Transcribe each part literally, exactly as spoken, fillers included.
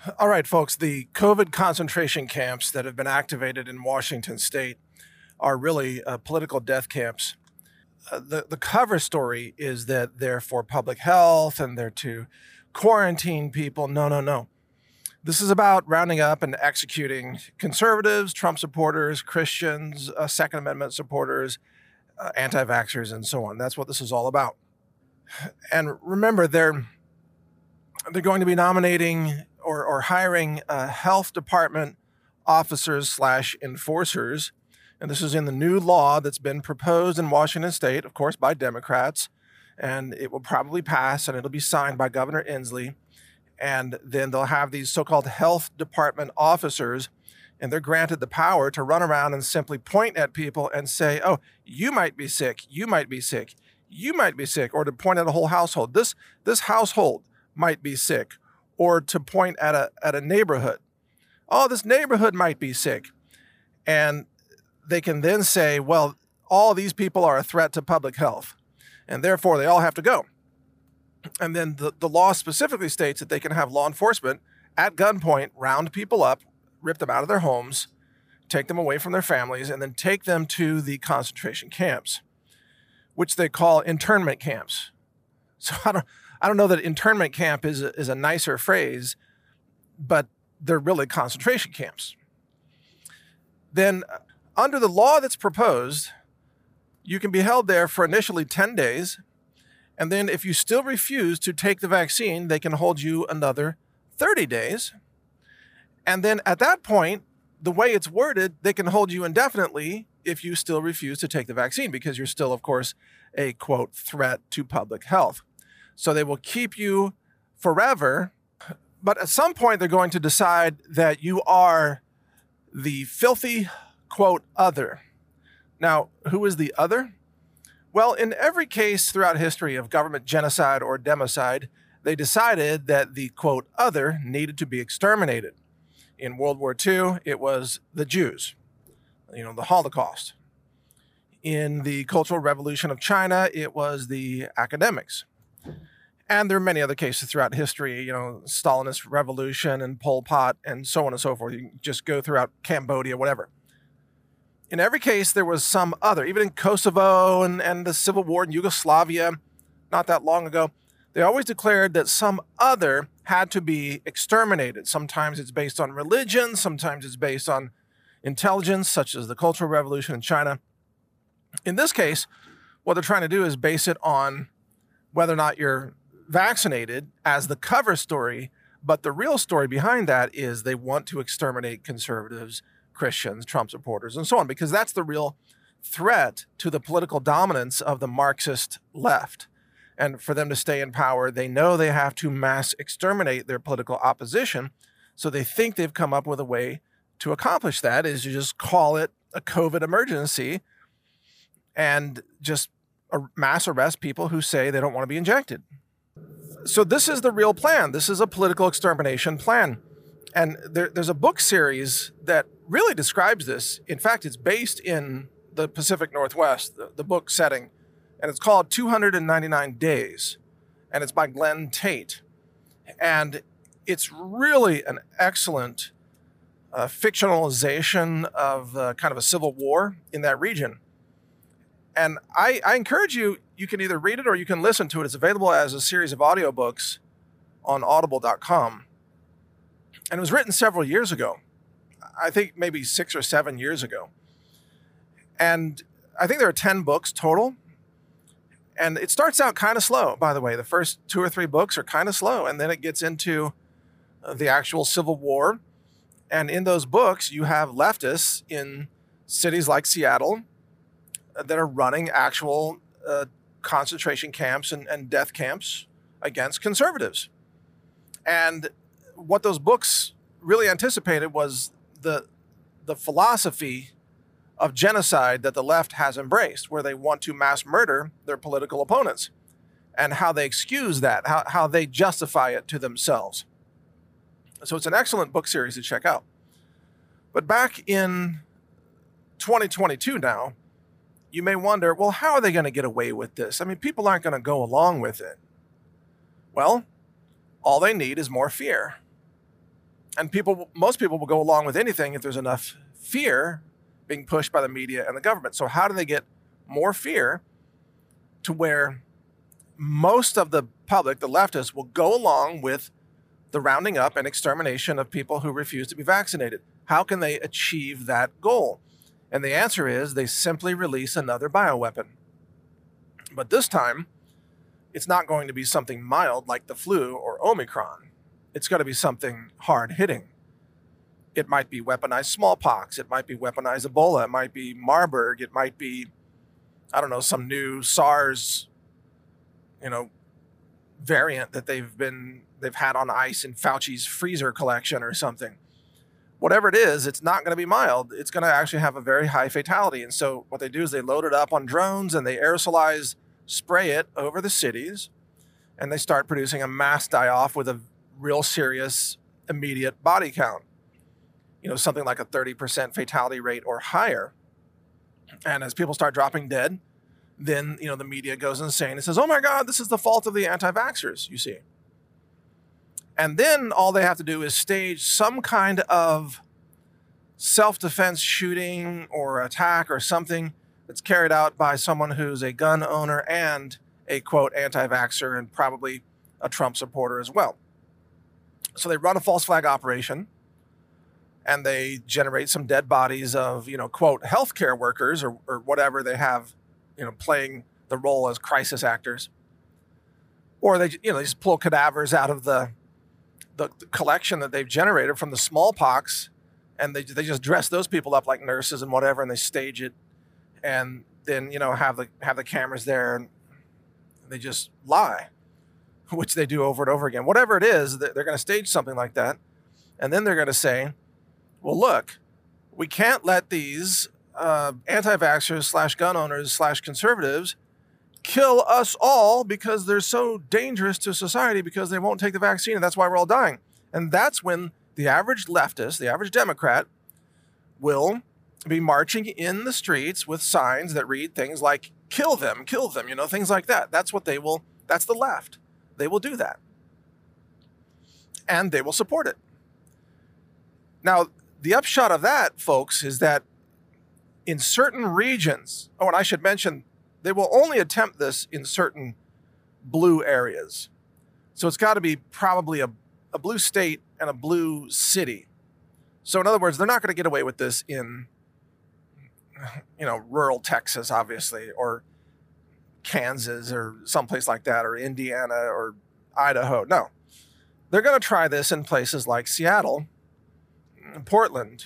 All right, folks, the COVID concentration camps that have been activated in Washington state are really uh, political death camps. Uh, the, the cover story is that they're for public health and they're to quarantine people. No, no, no. This is about rounding up and executing conservatives, Trump supporters, Christians, uh, Second Amendment supporters, uh, anti-vaxxers, and so on. That's what this is all about. And remember, they're they're going to be nominating or, or hiring uh, health department officers slash enforcers. And this is in the new law that's been proposed in Washington state, of course, by Democrats. And it will probably pass and it'll be signed by Governor Inslee. And then they'll have these so-called health department officers, and they're granted the power to run around and simply point at people and say, oh, you might be sick, you might be sick, you might be sick, or to point at a whole household. This, this household might be sick, or to point at a, at a neighborhood. Oh, this neighborhood might be sick. And they can then say, well, all these people are a threat to public health, and therefore they all have to go. And then the, the law specifically states that they can have law enforcement at gunpoint round people up, rip them out of their homes, take them away from their families, and then take them to the concentration camps, which they call internment camps. So I don't, I don't know that internment camp is a, is a nicer phrase, but they're really concentration camps. Then under the law that's proposed, you can be held there for initially ten days. And then if you still refuse to take the vaccine, they can hold you another thirty days. And then at that point, the way it's worded, they can hold you indefinitely if you still refuse to take the vaccine, because you're still, of course, a, quote, threat to public health. So they will keep you forever. But at some point, they're going to decide that you are the filthy, quote, other. Now, who is the other? Well, in every case throughout history of government genocide or democide, they decided that the, quote, other needed to be exterminated. In World War Two, it was the Jews, you know, the Holocaust. In the Cultural Revolution of China, it was the academics. And there are many other cases throughout history, you know, Stalinist revolution and Pol Pot and so on and so forth. You can just go throughout Cambodia, whatever. In every case, there was some other, even in Kosovo and, and the civil war in Yugoslavia, not that long ago, they always declared that some other had to be exterminated. Sometimes it's based on religion, sometimes it's based on intelligence, such as the Cultural Revolution in China. In this case, what they're trying to do is base it on whether or not you're vaccinated as the cover story, but the real story behind that is they want to exterminate conservatives, Christians, Trump supporters, and so on, because that's the real threat to the political dominance of the Marxist left. And for them to stay in power, they know they have to mass exterminate their political opposition. So they think they've come up with a way to accomplish that, is you just call it a COVID emergency and just mass arrest people who say they don't want to be injected. So this is the real plan. This is a political extermination plan. And there, there's a book series that really describes this. In fact, it's based in the Pacific Northwest, the, the book setting, and it's called two hundred ninety-nine days, and it's by Glenn Tate. And it's really an excellent uh, fictionalization of uh, kind of a civil war in that region. And I, I encourage you, you can either read it or you can listen to it. It's available as a series of audiobooks on audible dot com. And it was written several years ago. I think maybe six or seven years ago. And I think there are ten books total. And it starts out kind of slow, by the way. The first two or three books are kind of slow. And then it gets into the actual Civil War. And in those books, you have leftists in cities like Seattle that are running actual uh, concentration camps and, and death camps against conservatives. And what those books really anticipated was the the philosophy of genocide that the left has embraced, where they want to mass murder their political opponents, and how they excuse that, how, how they justify it to themselves. So it's an excellent book series to check out. But back in twenty twenty-two now, you may wonder, well, how are they going to get away with this? I mean, people aren't going to go along with it. Well, all they need is more fear. And people, most people will go along with anything if there's enough fear being pushed by the media and the government. So how do they get more fear to where most of the public, the leftists, will go along with the rounding up and extermination of people who refuse to be vaccinated? How can they achieve that goal? And the answer is they simply release another bioweapon. But this time, it's not going to be something mild like the flu or Omicron. It's going to be something hard-hitting. It might be weaponized smallpox. It might be weaponized Ebola. It might be Marburg. It might be, I don't know, some new SARS, you know, variant that they've been they've had on ice in Fauci's freezer collection or something. Whatever it is, it's not going to be mild. It's going to actually have a very high fatality. And so what they do is they load it up on drones and they aerosolize, spray it over the cities, and they start producing a mass die-off with a real serious immediate body count. You know, something like a thirty percent fatality rate or higher. And as people start dropping dead, then, you know, the media goes insane and says, oh my God, this is the fault of the anti-vaxxers, you see. And then all they have to do is stage some kind of self-defense shooting or attack or something that's carried out by someone who's a gun owner and a, quote, anti-vaxxer and probably a Trump supporter as well. So they run a false flag operation and they generate some dead bodies of, you know, quote, healthcare workers or, or whatever they have, you know, playing the role as crisis actors. Or they, you know, they just pull cadavers out of the, the, the collection that they've generated from the smallpox, and they they just dress those people up like nurses and whatever, and they stage it, and then, you know, have the have the cameras there, and they just lie, which they do over and over again. Whatever it is, they're going to stage something like that, and then they're going to say, well, look, we can't let these uh, anti-vaxxers slash gun owners slash conservatives kill us all because they're so dangerous to society because they won't take the vaccine, and that's why we're all dying. And that's when the average leftist, the average Democrat, will be marching in the streets with signs that read things like, kill them, kill them, you know, things like that. That's what they will, that's the left. They will do that. And they will support it. Now, the upshot of that, folks, is that in certain regions, oh, and I should mention, they will only attempt this in certain blue areas. So it's got to be probably a, a blue state and a blue city. So in other words, they're not going to get away with this in, you know, rural Texas, obviously, or Kansas or someplace like that, or Indiana or Idaho. No, they're going to try this in places like Seattle, Portland,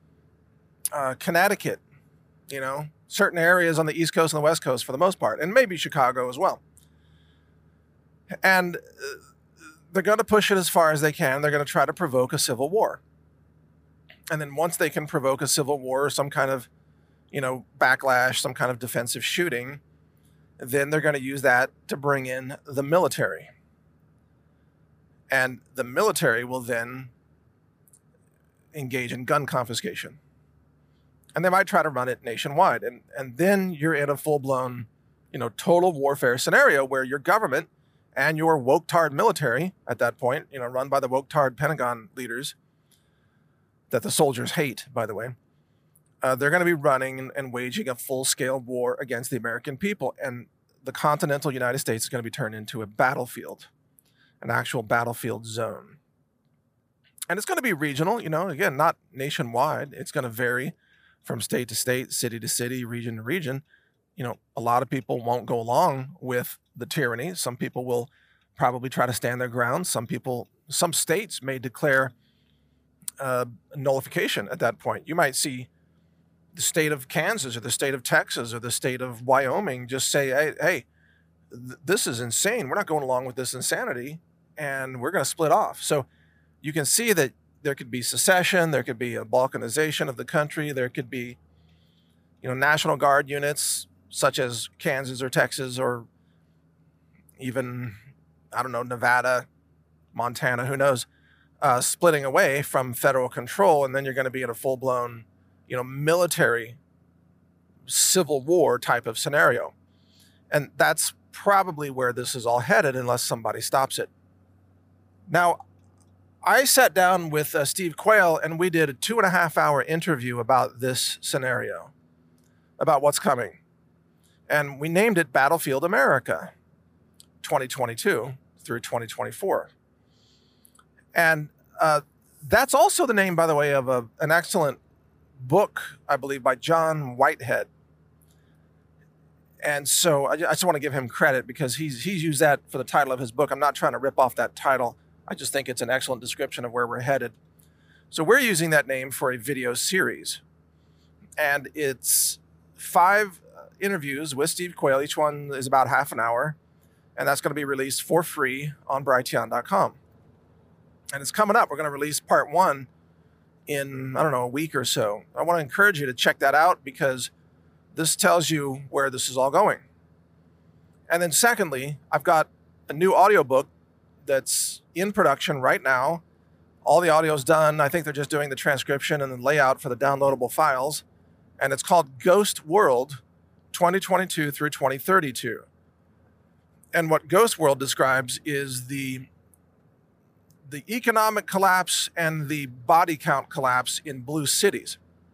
uh, Connecticut, you know, certain areas on the East Coast and the West Coast for the most part, and maybe Chicago as well. And they're going to push it as far as they can. They're going to try to provoke a civil war. And then once they can provoke a civil war or some kind of, you know, backlash, some kind of defensive shooting, then they're going to use that to bring in the military. And the military will then engage in gun confiscation. And they might try to run it nationwide. And, and then you're in a full-blown, you know, total warfare scenario where your government and your woke-tard military at that point, you know, run by the woke-tard Pentagon leaders that the soldiers hate, by the way, uh, they're going to be running and, and waging a full-scale war against the American people. And the continental United States is going to be turned into a battlefield, an actual battlefield zone. And it's going to be regional, you know, again, not nationwide. It's going to vary from state to state, city to city, region to region. You know, a lot of people won't go along with the tyranny. Some people will probably try to stand their ground. Some people, some states may declare uh, nullification at that point. You might see the state of Kansas or the state of Texas or the state of Wyoming just say, hey, hey, th- this is insane. We're not going along with this insanity, and we're going to split off. So you can see that there could be secession, there could be a balkanization of the country, there could be, you know, National Guard units such as Kansas or Texas or even, I don't know, Nevada, Montana, who knows, uh, splitting away from federal control, and then you're going to be in a full-blown, you know, military civil war type of scenario. And that's probably where this is all headed unless somebody stops it. Now, I sat down with uh, Steve Quayle and we did a two and a half hour interview about this scenario, about what's coming. And we named it Battlefield America twenty twenty-two through twenty twenty-four. And uh, that's also the name, by the way, of a, an excellent book, I believe, by John Whitehead. And so I just want to give him credit because he's he's used that for the title of his book. I'm not trying to rip off that title. I just think it's an excellent description of where we're headed. So we're using that name for a video series. And it's five interviews with Steve Quayle. Each one is about half an hour. And that's going to be released for free on Brighteon dot com. And it's coming up. We're going to release part one in, I don't know, a week or so. I want to encourage you to check that out because this tells you where this is all going. And then secondly, I've got a new audiobook that's in production right now. All the audio's done. I think they're just doing the transcription and the layout for the downloadable files. And it's called Ghost World twenty twenty-two through twenty thirty-two. And what Ghost World describes is the the economic collapse and the body count collapse in blue cities,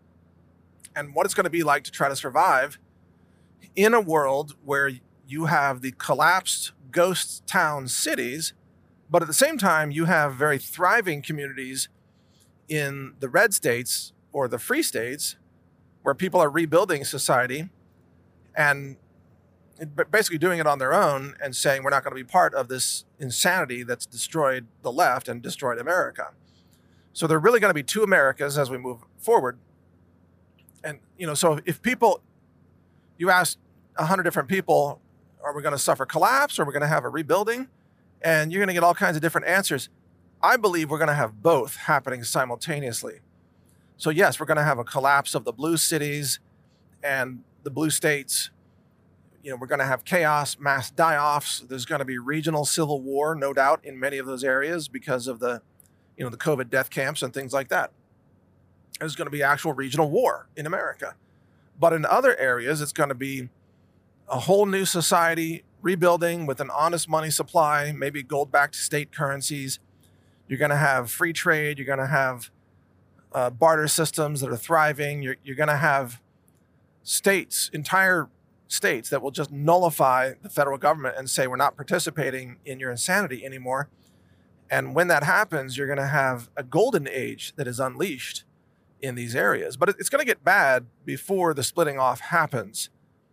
and what it's going to be like to try to survive in a world where you have the collapsed ghost town cities, but at the same time, you have very thriving communities in the red states or the free states where people are rebuilding society and basically doing it on their own and saying we're not going to be part of this insanity that's destroyed the left and destroyed America. So there are really going to be two Americas as we move forward. And, you know, so if people, you ask a hundred different people, are we going to suffer collapse or are we going to have a rebuilding? And you're going to get all kinds of different answers. I believe we're going to have both happening simultaneously. So yes, we're going to have a collapse of the blue cities and the blue states. You know, we're going to have chaos, mass die-offs. There's going to be regional civil war, no doubt, in many of those areas because of the, you know, the COVID death camps and things like that. There's going to be actual regional war in America. But in other areas, it's going to be a whole new society rebuilding with an honest money supply, maybe gold-backed state currencies. You're going to have free trade. You're going to have uh, barter systems that are thriving. You're, you're going to have states, entire states that will just nullify the federal government and say we're not participating in your insanity anymore. And when that happens, you're going to have a golden age that is unleashed in these areas. But it's going to get bad before the splitting off happens.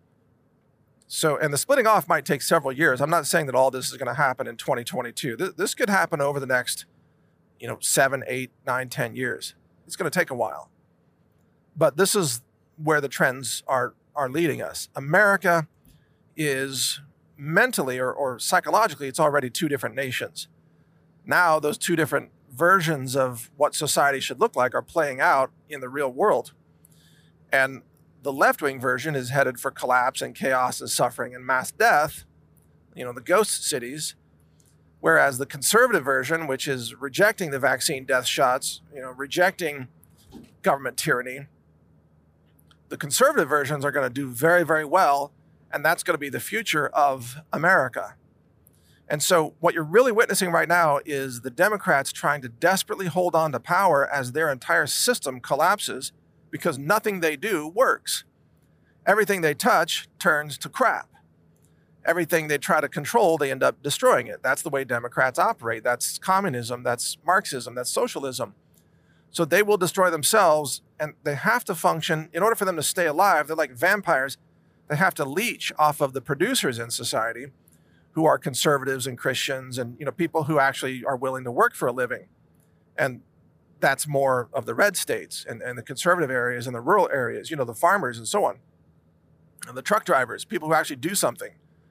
So, and the splitting off might take several years. I'm not saying that all this is going to happen in twenty twenty-two. This, this could happen over the next, you know, seven, eight, nine, ten years. It's going to take a while. But this is where the trends are are leading us. America is mentally or, or psychologically, it's already two different nations. Now those two different versions of what society should look like are playing out in the real world. And the left-wing version is headed for collapse and chaos and suffering and mass death, you know, the ghost cities, whereas the conservative version, which is rejecting the vaccine death shots, you know, rejecting government tyranny, the conservative versions are going to do very, very well, and that's going to be the future of America. And so what you're really witnessing right now is the Democrats trying to desperately hold on to power as their entire system collapses because nothing they do works. Everything they touch turns to crap. Everything they try to control, they end up destroying it. That's the way Democrats operate. That's communism, that's Marxism, that's socialism. So they will destroy themselves, and they have to function. In order for them to stay alive, they're like vampires. They have to leech off of the producers in society who are conservatives and Christians and, you know, people who actually are willing to work for a living. And that's more of the red states and, and the conservative areas and the rural areas, you know, the farmers and so on. And the truck drivers, people who actually do something.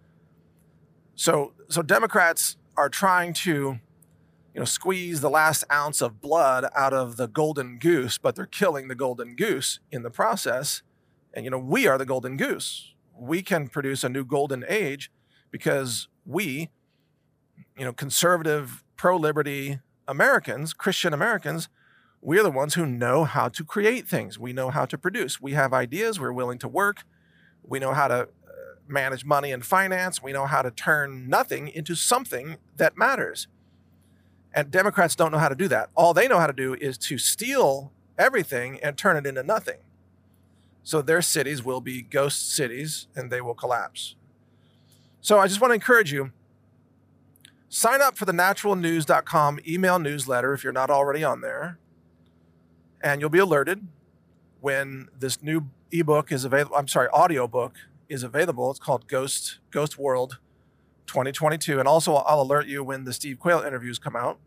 So, so Democrats are trying to, you know, squeeze the last ounce of blood out of the golden goose, but they're killing the golden goose in the process. And, you know, we are the golden goose. We can produce a new golden age because we, you know, conservative, pro-liberty Americans, Christian Americans, we're the ones who know how to create things. We know how to produce. We have ideas. We're willing to work. We know how to manage money and finance. We know how to turn nothing into something that matters. And Democrats don't know how to do that. All they know how to do is to steal everything and turn it into nothing. So their cities will be ghost cities and they will collapse. So I just want to encourage you, sign up for the natural news dot com email newsletter if you're not already on there, and you'll be alerted when this new ebook is available. I'm sorry, audiobook is available. It's called Ghost Ghost World twenty twenty-two, and also I'll alert you when the Steve Quayle interviews come out.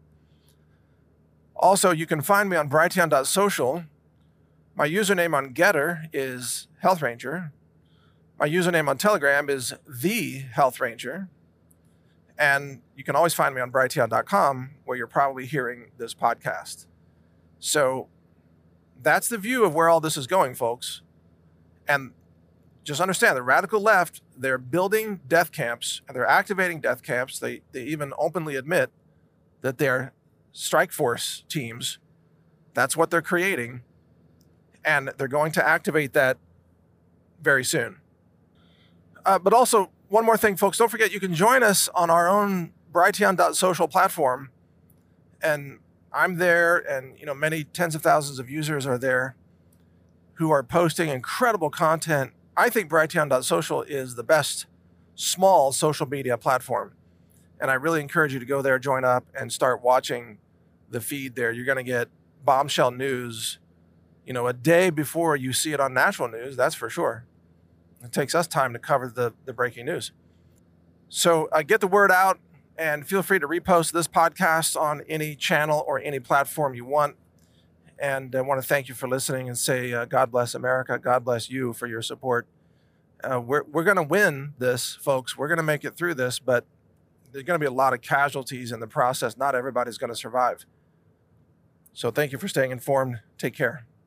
Also, you can find me on Brighteon dot social. My username on Getter is Health Ranger. My username on Telegram is The Health Ranger. And you can always find me on Brighteon dot com, where you're probably hearing this podcast. So that's the view of where all this is going, folks. And just understand, the radical left, they're building death camps, and they're activating death camps. They, they even openly admit that they're strike force teams. That's what they're creating. And they're going to activate that very soon. Uh, but also, one more thing, folks, don't forget you can join us on our own Brighteon dot social platform. And I'm there, and you know, many tens of thousands of users are there who are posting incredible content. I think Brighteon dot social is the best small social media platform. And I really encourage you to go there, join up, and start watching the feed there. You're going to get bombshell news, you know, a day before you see it on national news, that's for sure. It takes us time to cover the, the breaking news. So uh, get the word out, and feel free to repost this podcast on any channel or any platform you want. And I want to thank you for listening and say, uh, God bless America. God bless you for your support. Uh, we're we're going to win this, folks. We're going to make it through this, but there's going to be a lot of casualties in the process. Not everybody's going to survive. So thank you for staying informed. Take care.